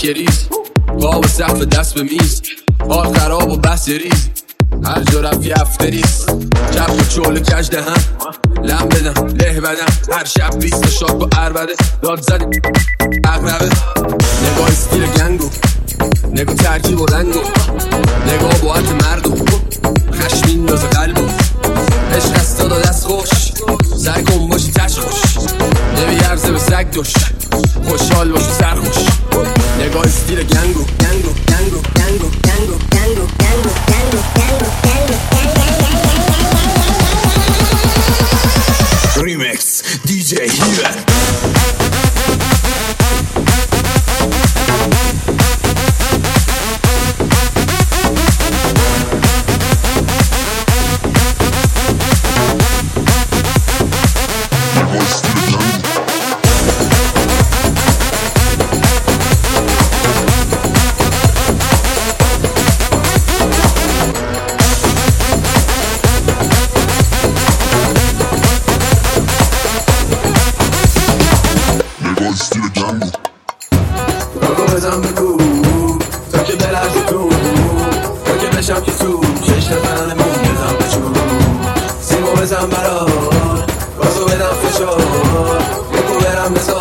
سکه ریز قاب سقف دست به میز حال خراب و بحث ریز هر جا رفت یه افتریز کف و چول کج دهم لم بدم له بدم هر شب 20 شاک و عربده داد زدی اقربه نگاه استیل گنگو نگاه ترکیب و رنگو نگاه باعت مردو خشم میندازه قلبو عشق از دادا دست خوش سعی کن باشی تش خوش نمیارزه به سگ دوش خوشحال باشی سرخوش نگاه استیل گنگو گنگو گنگو گنگو گنگو گنگو گنگو گنگو Remix DJ Healer. بزن بگو تا که بلرزی تو تا که بشم که تو شش نفرانه مون بزن بچون سیمو بزن برا گازو بدم فشار بگو برم بزار